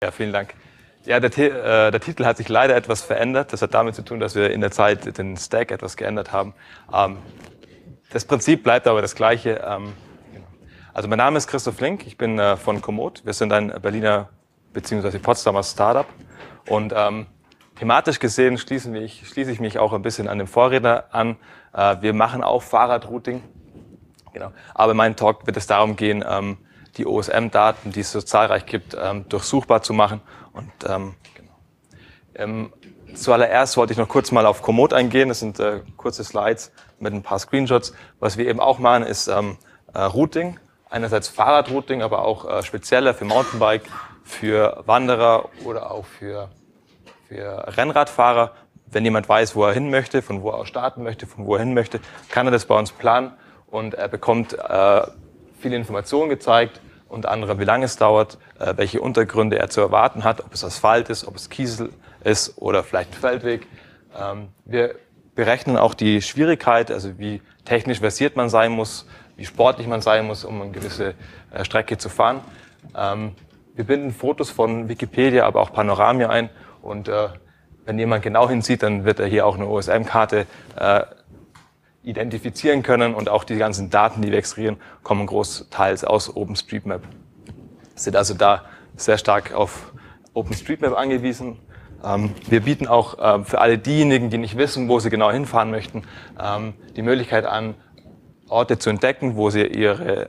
Ja, vielen Dank. Ja, der Titel hat sich leider etwas verändert. Das hat damit zu tun, dass wir in der Zeit den Stack etwas geändert haben. Das Prinzip bleibt aber das Gleiche. Genau. Also mein Name ist Christoph Link, ich bin von Komoot. Wir sind ein Berliner bzw. Potsdamer Startup. Und thematisch gesehen schließe ich mich auch ein bisschen an den Vorredner an. Wir machen auch Fahrradrouting. Genau. Aber in meinem Talk wird es darum gehen, die OSM-Daten, die es so zahlreich gibt, durchsuchbar zu machen. Und genau. Zuallererst wollte ich noch kurz mal auf Komoot eingehen. Das sind kurze Slides mit ein paar Screenshots. Was wir eben auch machen, ist Routing. Einerseits Fahrradrouting, aber auch spezieller für Mountainbike, für Wanderer oder auch für Rennradfahrer. Wenn jemand weiß, wo er hin möchte, von wo er aus starten möchte, von wo er hin möchte, kann er das bei uns planen und er bekommt viele Informationen gezeigt, unter anderem wie lange es dauert, welche Untergründe er zu erwarten hat, ob es Asphalt ist, ob es Kiesel ist oder vielleicht ein Feldweg. Wir berechnen auch die Schwierigkeit, also wie technisch versiert man sein muss, wie sportlich man sein muss, um eine gewisse Strecke zu fahren. Wir binden Fotos von Wikipedia, aber auch Panoramia ein und wenn jemand genau hinsieht, dann wird er hier auch eine OSM-Karte identifizieren können und auch die ganzen Daten, die wir extrahieren, kommen großteils aus OpenStreetMap. Sind also da sehr stark auf OpenStreetMap angewiesen. Wir bieten auch für alle diejenigen, die nicht wissen, wo sie genau hinfahren möchten, die Möglichkeit an, Orte zu entdecken, wo sie ihren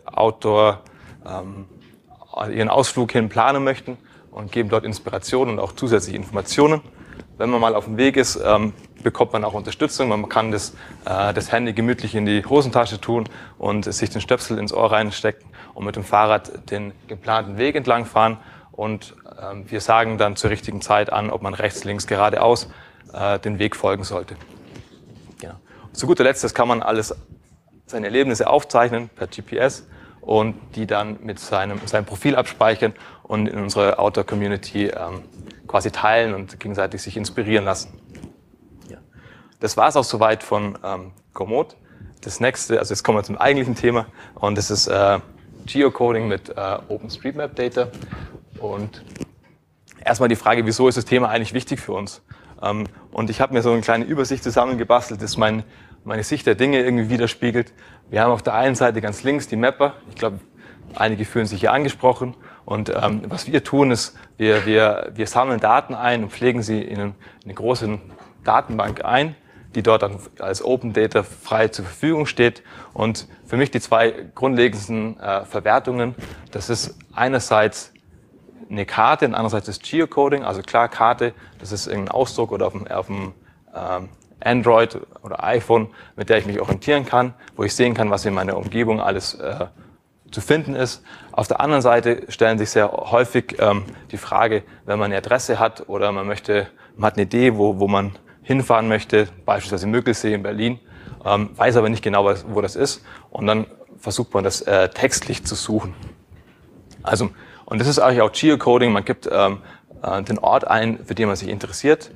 Ausflug hin planen möchten und geben dort Inspiration und auch zusätzliche Informationen. Wenn man mal auf dem Weg ist, bekommt man auch Unterstützung. Man kann das Handy gemütlich in die Hosentasche tun und sich den Stöpsel ins Ohr reinstecken und mit dem Fahrrad den geplanten Weg entlang fahren. Und wir sagen dann zur richtigen Zeit an, ob man rechts, links, geradeaus den Weg folgen sollte. Genau. Zu guter Letzt, das kann man alles, seine Erlebnisse aufzeichnen per GPS und die dann mit seinem Profil abspeichern und in unsere Outdoor-Community quasi teilen und gegenseitig sich inspirieren lassen. Ja. Das war es auch soweit von Komoot. Das nächste, also jetzt kommen wir zum eigentlichen Thema und das ist Geocoding mit OpenStreetMap-Data. Und erstmal die Frage, wieso ist das Thema eigentlich wichtig für uns? Und ich habe mir so eine kleine Übersicht zusammengebastelt, das meine Sicht der Dinge irgendwie widerspiegelt. Wir haben auf der einen Seite ganz links die Mapper. Ich glaube, einige fühlen sich hier angesprochen. Und was wir tun, ist, wir sammeln Daten ein und pflegen sie in eine große Datenbank ein, die dort dann als Open Data frei zur Verfügung steht. Und für mich die zwei grundlegendsten Verwertungen, das ist einerseits eine Karte und andererseits das Geocoding. Also klar, Karte, das ist irgendein Ausdruck oder auf dem Android oder iPhone, mit der ich mich orientieren kann, wo ich sehen kann, was in meiner Umgebung alles zu finden ist. Auf der anderen Seite stellen sich sehr häufig die Frage, wenn man eine Adresse hat oder man hat eine Idee, wo man hinfahren möchte, beispielsweise Müggelsee in Berlin, weiß aber nicht genau, wo das ist und dann versucht man das textlich zu suchen. Also, und das ist eigentlich auch Geocoding, man gibt den Ort ein, für den man sich interessiert.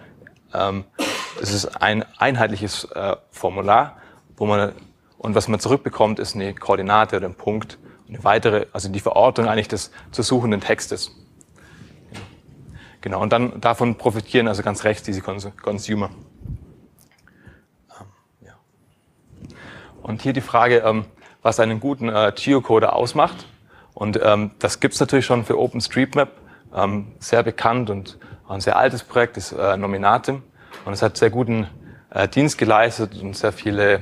Das ist ein einheitliches Formular, und was man zurückbekommt, ist eine Koordinate oder ein Punkt, eine weitere, also die Verortung eigentlich des zu suchenden Textes. Genau, und dann davon profitieren also ganz rechts diese Consumer. Ja. Und hier die Frage, was einen guten Geocoder ausmacht. Und das gibt's natürlich schon für OpenStreetMap, sehr bekannt und auch ein sehr altes Projekt, ist Nominatim. Und es hat sehr guten Dienst geleistet und sehr viele,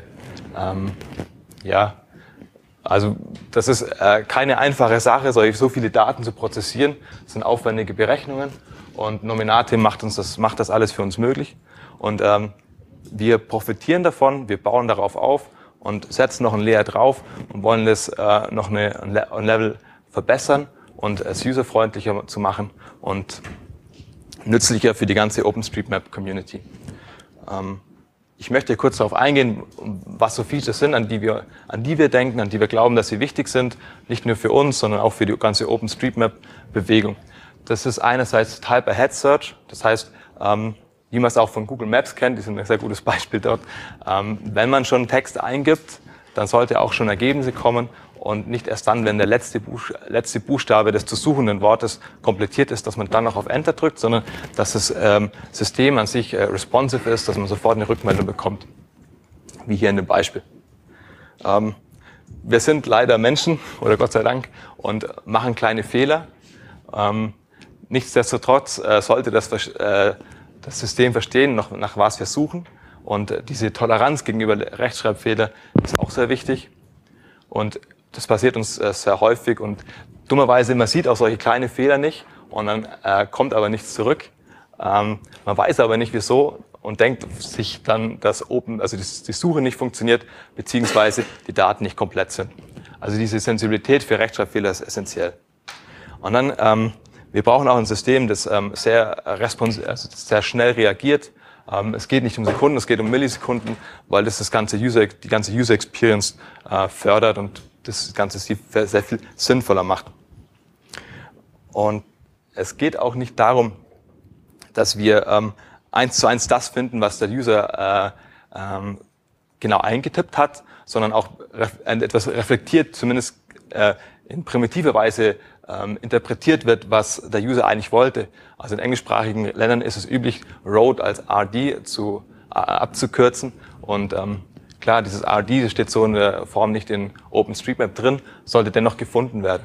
also das ist keine einfache Sache, so viele Daten zu prozessieren. Das sind aufwendige Berechnungen und Nominatim macht das alles für uns möglich. Und wir profitieren davon, wir bauen darauf auf und setzen noch ein Layer drauf und wollen das noch ein Level verbessern und es userfreundlicher zu machen und nützlicher für die ganze OpenStreetMap-Community. Ich möchte kurz darauf eingehen, was so Features sind, an die wir denken, an die wir glauben, dass sie wichtig sind, nicht nur für uns, sondern auch für die ganze OpenStreetMap-Bewegung. Das ist einerseits Type-Ahead-Search, das heißt, wie man es auch von Google Maps kennt, die sind ein sehr gutes Beispiel dort. Wenn man schon Text eingibt, dann sollte auch schon Ergebnisse kommen und nicht erst dann, wenn der letzte Buchstabe des zu suchenden Wortes komplettiert ist, dass man dann noch auf Enter drückt, sondern dass das System an sich responsive ist, dass man sofort eine Rückmeldung bekommt, wie hier in dem Beispiel. Wir sind leider Menschen, oder Gott sei Dank, und machen kleine Fehler. Nichtsdestotrotz sollte das System verstehen, nach was wir suchen. Und diese Toleranz gegenüber Rechtschreibfehler ist auch sehr wichtig. Und das passiert uns sehr häufig. Und dummerweise, man sieht auch solche kleine Fehler nicht und dann kommt aber nichts zurück. Man weiß aber nicht wieso und denkt sich dann, dass die Suche nicht funktioniert, beziehungsweise die Daten nicht komplett sind. Also diese Sensibilität für Rechtschreibfehler ist essentiell. Und dann, wir brauchen auch ein System, das sehr schnell reagiert. Es geht nicht um Sekunden, es geht um Millisekunden, weil das die ganze User Experience fördert und das Ganze sehr viel sinnvoller macht. Und es geht auch nicht darum, dass wir 1:1 das finden, was der User genau eingetippt hat, sondern auch etwas reflektiert, zumindest in primitiver Weise interpretiert wird, was der User eigentlich wollte. Also in englischsprachigen Ländern ist es üblich, Road als RD abzukürzen. Und klar, dieses RD, das steht so in der Form nicht in OpenStreetMap drin, sollte dennoch gefunden werden.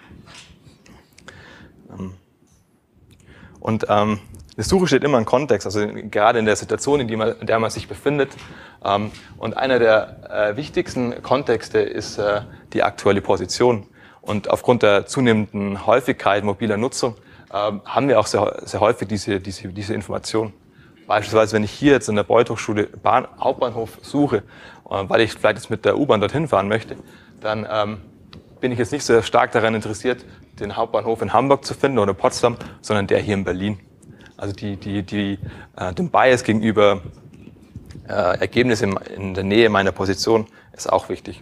Und die Suche steht immer im Kontext, also gerade in der Situation, in der man sich befindet. Und einer der wichtigsten Kontexte ist die aktuelle Position. Und aufgrund der zunehmenden Häufigkeit mobiler Nutzung haben wir auch sehr häufig diese Information. Beispielsweise, wenn ich hier jetzt in der Beuth-Hochschule Hauptbahnhof suche, weil ich vielleicht jetzt mit der U-Bahn dorthin fahren möchte, dann bin ich jetzt nicht so stark daran interessiert, den Hauptbahnhof in Hamburg zu finden oder Potsdam, sondern der hier in Berlin. Also den Bias gegenüber Ergebnissen in der Nähe meiner Position ist auch wichtig.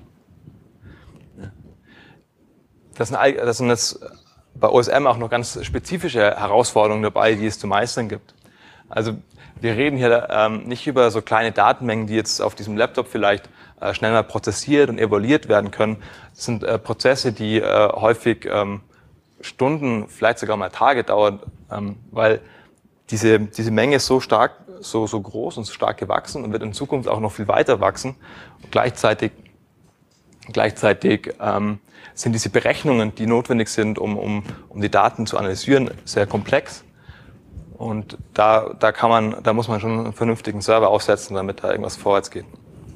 Das sind jetzt bei OSM auch noch ganz spezifische Herausforderungen dabei, die es zu meistern gibt. Also wir reden hier nicht über so kleine Datenmengen, die jetzt auf diesem Laptop vielleicht schnell mal prozessiert und evaluiert werden können. Das sind Prozesse, die häufig Stunden, vielleicht sogar mal Tage dauern, weil diese Menge ist so groß und so stark gewachsen und wird in Zukunft auch noch viel weiter wachsen. Und gleichzeitig sind diese Berechnungen, die notwendig sind, um die Daten zu analysieren, sehr komplex. Und da muss man schon einen vernünftigen Server aufsetzen, damit da irgendwas vorwärts geht.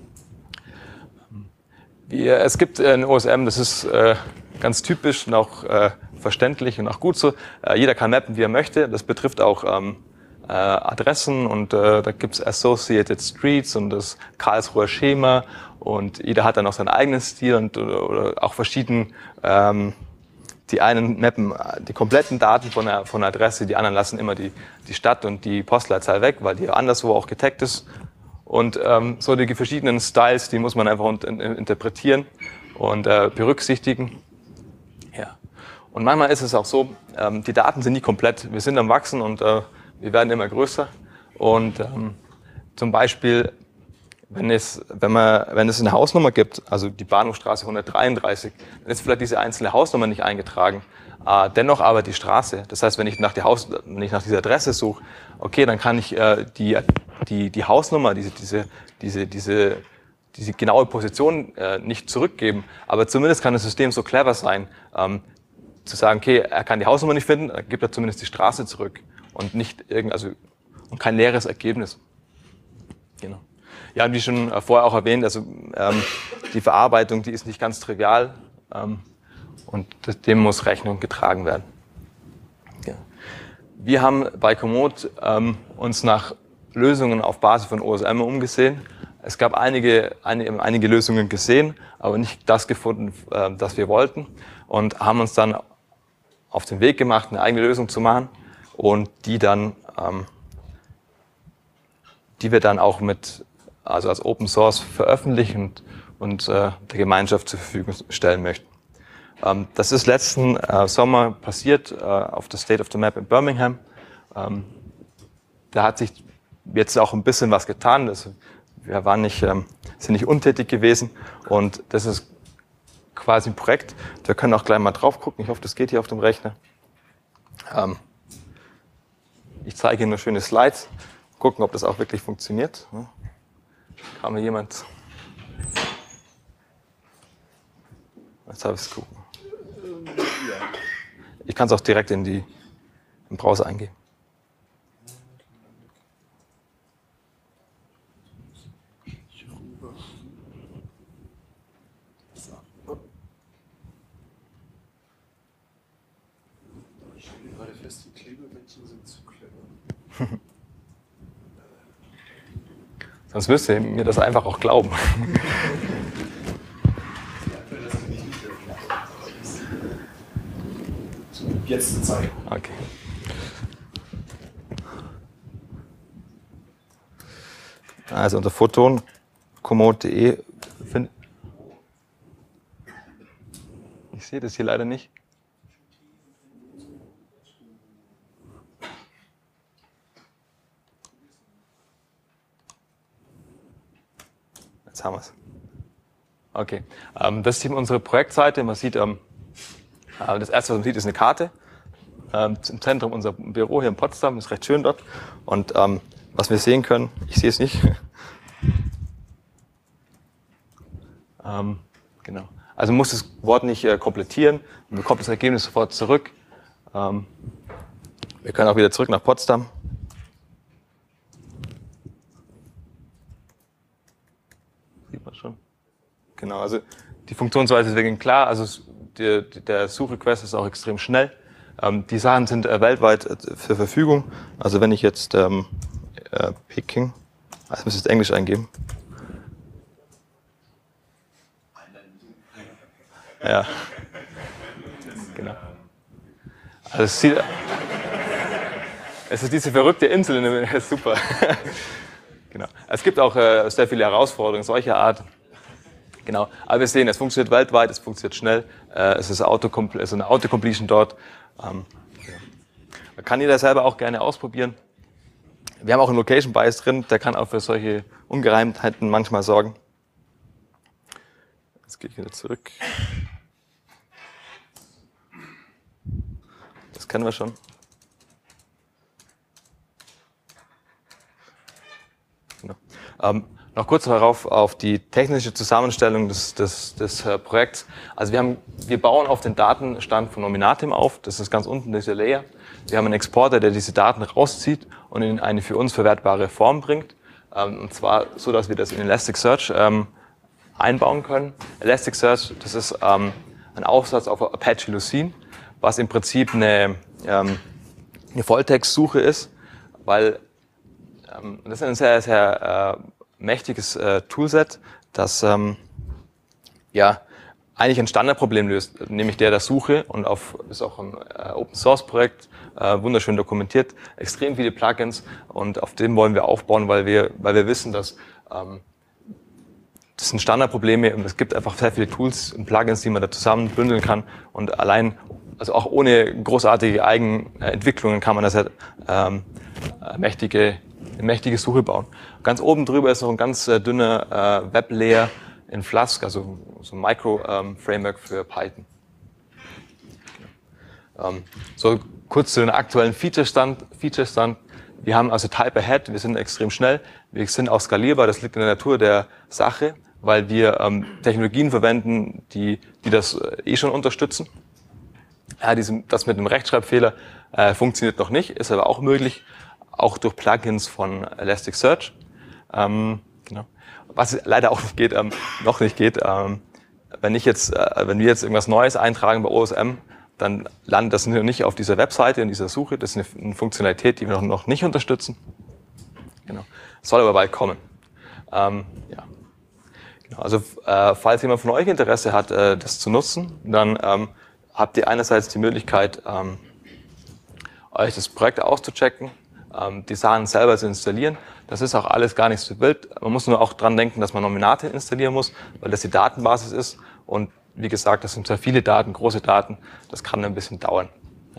Es gibt in OSM, das ist ganz typisch und auch verständlich und auch gut so. Jeder kann mappen, wie er möchte. Das betrifft auch Adressen und da gibt's Associated Streets und das Karlsruher Schema und jeder hat dann auch seinen eigenen Stil und oder auch verschieden. Die einen mappen die kompletten Daten von der Adresse, die anderen lassen immer die Stadt und die Postleitzahl weg, weil die anderswo auch getaggt ist. Und so die verschiedenen Styles, die muss man einfach interpretieren und berücksichtigen. Ja. Und manchmal ist es auch so, die Daten sind nie komplett. Wir sind am Wachsen und wir werden immer größer. Und zum Beispiel, wenn es eine Hausnummer gibt, also die Bahnhofstraße 133, dann ist vielleicht diese einzelne Hausnummer nicht eingetragen. Dennoch aber die Straße. Das heißt, wenn ich nach dieser Adresse suche, okay, dann kann ich die Hausnummer, diese genaue Position nicht zurückgeben. Aber zumindest kann das System so clever sein, zu sagen, okay, er kann die Hausnummer nicht finden, dann gibt er zumindest die Straße zurück und und kein leeres Ergebnis. Genau. Ja, und wie schon vorher auch erwähnt, also die Verarbeitung, die ist nicht ganz trivial und dem muss Rechnung getragen werden. Ja. Wir haben bei Komoot uns nach Lösungen auf Basis von OSM umgesehen. Es gab einige Lösungen gesehen, aber nicht das gefunden, das wir wollten und haben uns dann auf den Weg gemacht, eine eigene Lösung zu machen und die wir dann auch als Open Source veröffentlichen und der Gemeinschaft zur Verfügung stellen möchten. Das ist letzten Sommer passiert auf der State of the Map in Birmingham. Da hat sich jetzt auch ein bisschen was getan. Wir sind nicht untätig gewesen und das ist quasi ein Projekt. Wir können auch gleich mal drauf gucken. Ich hoffe, das geht hier auf dem Rechner. Ich zeige Ihnen nur schöne Slides. Gucken, ob das auch wirklich funktioniert. Kann mir jemand... Jetzt habe ich es gucken. Ich kann es auch direkt im Browser eingeben. Ich stelle gerade fest, die Klebebändchen sind zu clever. Sonst müsst ihr mir das einfach auch glauben. Jetzt zeigen. Okay. Also unter photon.komoot.de ich sehe das hier leider nicht. Jetzt haben wir es. Okay. Das ist eben unsere Projektseite. Man sieht, das erste, was man sieht, ist eine Karte. Im Zentrum unser Büro hier in Potsdam, ist recht schön dort. Und was wir sehen können, ich sehe es nicht. Genau. Also man muss das Wort nicht komplettieren, man bekommt das Ergebnis sofort zurück. Wir können auch wieder zurück nach Potsdam. Sieht man schon. Genau, also die Funktionsweise ist wirklich klar. Also der Suchrequest ist auch extrem schnell. Die Sachen sind weltweit zur Verfügung. Also wenn ich jetzt Peking, also muss ich jetzt Englisch eingeben. Ja, genau. Also es ist diese verrückte Insel, ist super. Genau. Es gibt auch sehr viele Herausforderungen solcher Art. Genau. Aber wir sehen, es funktioniert weltweit, es funktioniert schnell. Es ist eine Autocompletion dort. Man kann jeder selber auch gerne ausprobieren. Wir haben auch einen Location Bias drin, der kann auch für solche Ungereimtheiten manchmal sorgen. Jetzt gehe ich wieder zurück. Das kennen wir schon. Genau. Noch kurz darauf auf die technische Zusammenstellung des Projekts. Also wir bauen auf den Datenstand von Nominatim auf. Das ist ganz unten dieser Layer. Wir haben einen Exporter, der diese Daten rauszieht und in eine für uns verwertbare Form bringt. Und zwar so, dass wir das in Elasticsearch einbauen können. Elasticsearch, das ist ein Aufsatz auf Apache Lucene, was im Prinzip eine Volltextsuche ist, weil das ist ein sehr, sehr mächtiges Toolset, das eigentlich ein Standardproblem löst, nämlich der Suche, und ist auch ein Open-Source-Projekt, wunderschön dokumentiert, extrem viele Plugins, und auf dem wollen wir aufbauen, weil wir wissen, dass das sind Standardprobleme und es gibt einfach sehr viele Tools und Plugins, die man da zusammen bündeln kann, und allein, also auch ohne großartige Eigenentwicklungen kann man das eine mächtige Suche bauen. Ganz oben drüber ist noch ein ganz dünner Web-Layer in Flask, also so ein Micro-Framework für Python. So kurz zu den aktuellen Featurestand. Wir haben also Type Ahead, wir sind extrem schnell, wir sind auch skalierbar, das liegt in der Natur der Sache, weil wir Technologien verwenden, die das schon unterstützen. Ja, das mit dem Rechtschreibfehler funktioniert noch nicht, ist aber auch möglich, auch durch Plugins von Elasticsearch. Genau. Was leider auch noch nicht geht, wenn wir jetzt irgendwas Neues eintragen bei OSM, dann landet das nicht auf dieser Webseite, in dieser Suche. Das ist eine Funktionalität, die wir noch nicht unterstützen. Genau. Soll aber bald kommen. Ja. Genau. Also falls jemand von euch Interesse hat, das zu nutzen, dann habt ihr einerseits die Möglichkeit, euch das Projekt auszuchecken, die Sachen selber zu installieren. Das ist auch alles gar nicht so wild. Man muss nur auch dran denken, dass man Nominatim installieren muss, weil das die Datenbasis ist. Und wie gesagt, das sind sehr viele Daten, große Daten. Das kann ein bisschen dauern.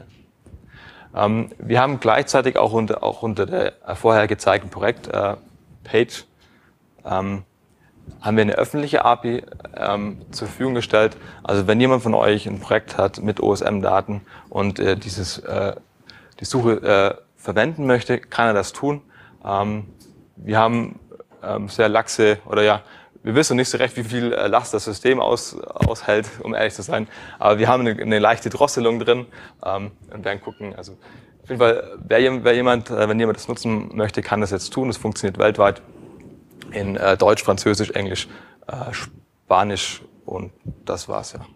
Wir haben gleichzeitig auch unter der vorher gezeigten Projektpage haben wir eine öffentliche API zur Verfügung gestellt. Also wenn jemand von euch ein Projekt hat mit OSM-Daten und die Suche verwenden möchte, kann er das tun. Wir haben sehr laxe, oder ja, wir wissen nicht so recht, wie viel Last das System aushält, um ehrlich zu sein. Aber wir haben eine leichte Drosselung drin und werden gucken. Also auf jeden Fall, wenn jemand das nutzen möchte, kann das jetzt tun. Das funktioniert weltweit in Deutsch, Französisch, Englisch, Spanisch und das war's ja.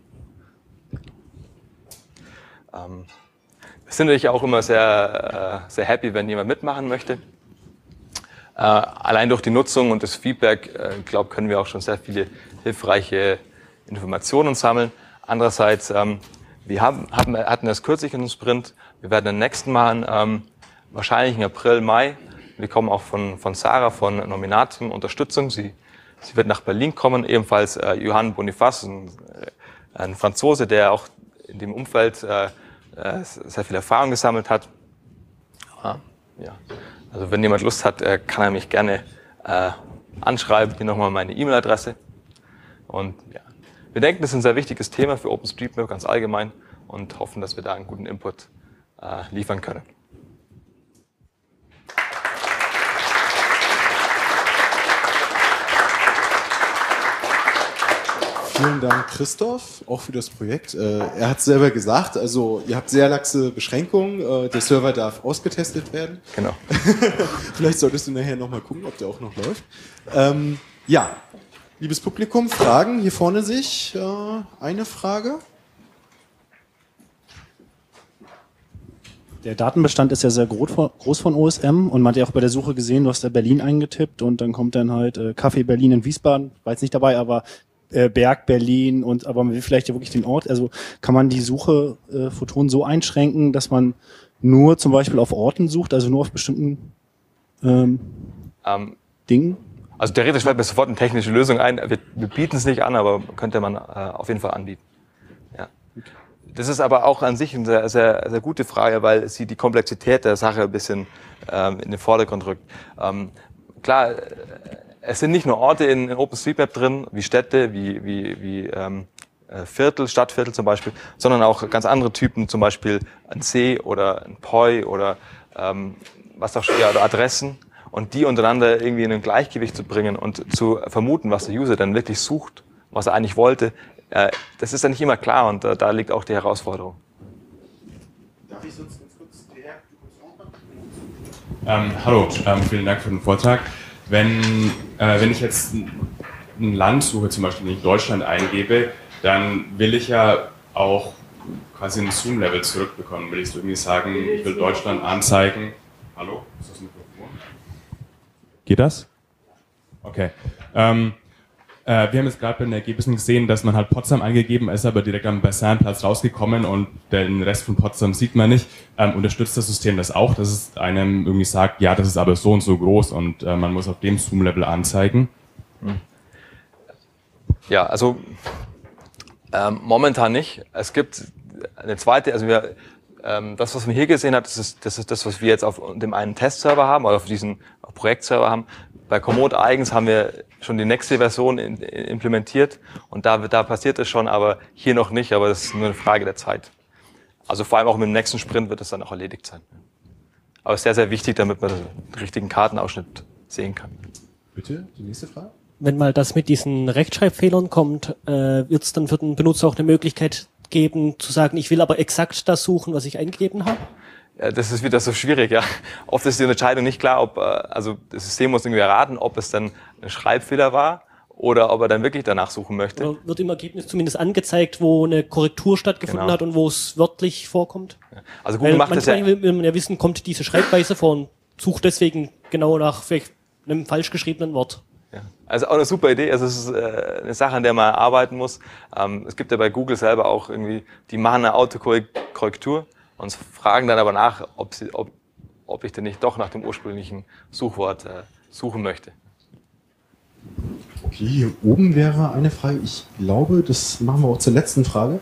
Wir sind natürlich auch immer sehr happy, wenn jemand mitmachen möchte. Allein durch die Nutzung und das Feedback, können wir auch schon sehr viele hilfreiche Informationen sammeln. Andererseits, wir hatten das kürzlich in einem Sprint. Wir werden den nächsten machen, wahrscheinlich im April, Mai. Wir kommen auch von Sarah von Nominatum Unterstützung. Sie wird nach Berlin kommen. Ebenfalls Johann Boniface, ein Franzose, der auch in dem Umfeld sehr viel Erfahrung gesammelt hat. Ja. Also wenn jemand Lust hat, kann er mich gerne anschreiben. Hier nochmal meine E-Mail-Adresse. Und ja, wir denken, das ist ein sehr wichtiges Thema für OpenStreetMap ganz allgemein und hoffen, dass wir da einen guten Input liefern können. Vielen Dank, Christoph, auch für das Projekt. Er hat es selber gesagt, also ihr habt sehr laxe Beschränkungen. Der Server darf ausgetestet werden. Genau. Vielleicht solltest du nachher nochmal gucken, ob der auch noch läuft. Ja, liebes Publikum, Fragen? Hier vorne sich eine Frage. Der Datenbestand ist ja sehr groß von OSM und man hat ja auch bei der Suche gesehen, du hast da Berlin eingetippt und dann kommt dann halt Café Berlin in Wiesbaden, war jetzt nicht dabei, aber Berg Berlin aber man will vielleicht ja wirklich den Ort, also kann man die Suche Photon so einschränken, dass man nur zum Beispiel auf Orten sucht, also nur auf bestimmten Dingen? Also theoretisch fällt mir sofort eine technische Lösung ein. Wir bieten es nicht an, aber könnte man auf jeden Fall anbieten. Ja. Das ist aber auch an sich eine sehr, sehr, sehr gute Frage, weil sie die Komplexität der Sache ein bisschen in den Vordergrund rückt. Klar, es sind nicht nur Orte in OpenStreetMap drin, wie Städte, wie Viertel, Stadtviertel zum Beispiel, sondern auch ganz andere Typen, zum Beispiel ein See oder ein POI oder oder Adressen. Und die untereinander irgendwie in ein Gleichgewicht zu bringen und zu vermuten, was der User dann wirklich sucht, was er eigentlich wollte, das ist dann nicht immer klar und da liegt auch die Herausforderung. Darf ich sonst ganz kurz Hallo, vielen Dank für den Vortrag. Wenn ich jetzt ein Land suche, zum Beispiel nicht Deutschland eingebe, dann will ich ja auch quasi ein Zoom-Level zurückbekommen. Will ich so irgendwie sagen, ich will Deutschland anzeigen. Hallo? Ist das Mikrofon? Geht das? Okay. Wir haben jetzt gerade bei den Ergebnissen gesehen, dass man halt Potsdam eingegeben ist, aber direkt am Bassinplatz rausgekommen und den Rest von Potsdam sieht man nicht. Unterstützt das System das auch, dass es einem irgendwie sagt, ja, das ist aber so und so groß und man muss auf dem Zoom-Level anzeigen? Ja, also momentan nicht. Es gibt eine zweite, also das, was man hier gesehen hat, das ist das, was wir jetzt auf dem einen Testserver haben oder auf diesem Projektserver haben. Bei Komoot eigens haben wir schon die nächste Version implementiert und da passiert es schon, aber hier noch nicht, aber das ist nur eine Frage der Zeit. Also vor allem auch mit dem nächsten Sprint wird es dann auch erledigt sein. Aber es ist sehr, sehr wichtig, damit man den richtigen Kartenausschnitt sehen kann. Bitte, die nächste Frage. Wenn mal das mit diesen Rechtschreibfehlern kommt, wird es dann für den Benutzer auch eine Möglichkeit geben, zu sagen, ich will aber exakt das suchen, was ich eingegeben habe? Ja, das ist wieder so schwierig, ja. Oft ist die Entscheidung nicht klar, ob, also das System muss irgendwie erraten, ob es dann ein Schreibfehler war oder ob er dann wirklich danach suchen möchte. Oder wird im Ergebnis zumindest angezeigt, wo eine Korrektur stattgefunden hat und wo es wörtlich vorkommt? Ja. Also Google macht das ja. Manchmal will man ja wissen, kommt diese Schreibweise vor und sucht deswegen genau nach vielleicht einem falsch geschriebenen Wort. Ja. Also auch eine super Idee. Also es ist eine Sache, an der man arbeiten muss. Es gibt ja bei Google selber auch irgendwie, die machen eine Autokorrektur und fragen dann aber nach, ob ich denn nicht doch nach dem ursprünglichen Suchwort suchen möchte. Okay, hier oben wäre eine Frage. Ich glaube, das machen wir auch zur letzten Frage.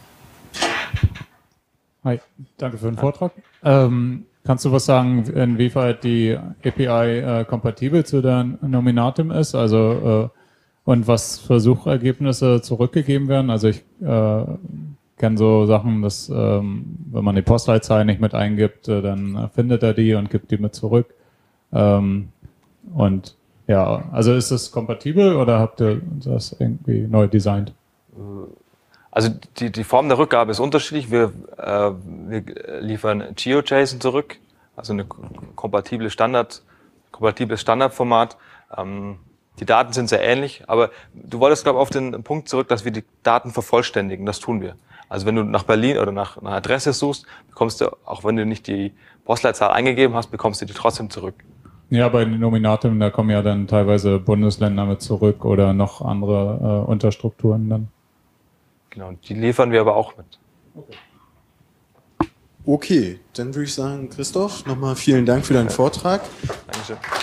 Hi, danke für den Vortrag. Kannst du was sagen, inwieweit die API kompatibel zu der Nominatum ist? Also Und was für Suchergebnisse zurückgegeben werden? Also ich kenne so Sachen, dass wenn man die Postleitzahl nicht mit eingibt, dann findet er die und gibt die mit zurück. Und ja, also ist das kompatibel oder habt ihr das irgendwie neu designt? Also die Form der Rückgabe ist unterschiedlich. Wir liefern GeoJSON zurück, also eine kompatibles Standardformat. Die Daten sind sehr ähnlich, aber du wolltest, glaube ich, auf den Punkt zurück, dass wir die Daten vervollständigen. Das tun wir. Also wenn du nach Berlin oder nach einer Adresse suchst, bekommst du, auch wenn du nicht die Postleitzahl eingegeben hast, bekommst du die trotzdem zurück. Ja, bei den Nominatum, da kommen ja dann teilweise Bundesländer mit zurück oder noch andere Unterstrukturen dann. Genau, die liefern wir aber auch mit. Okay, dann würde ich sagen, Christoph, nochmal vielen Dank für deinen Vortrag. Dankeschön.